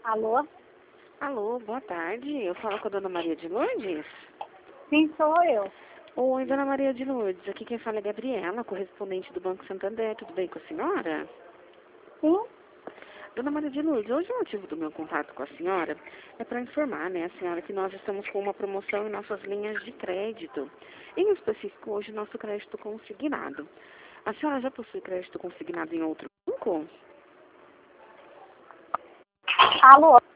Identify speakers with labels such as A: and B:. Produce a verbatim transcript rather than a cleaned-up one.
A: Alô?
B: Alô, boa tarde. Eu falo com a dona Maria de Lourdes?
A: Sim, sou eu.
B: Oi, dona Maria de Lourdes. Aqui quem fala é Gabriela, correspondente do Banco Santander. Tudo bem com a senhora?
A: Sim?
B: Dona Maria de Lourdes, hoje o motivo do meu contato com a senhora é para informar, né, a senhora que nós estamos com uma promoção em nossas linhas de crédito. Em específico, hoje, nosso crédito consignado. A senhora já possui crédito consignado em outro banco?
A: Alô?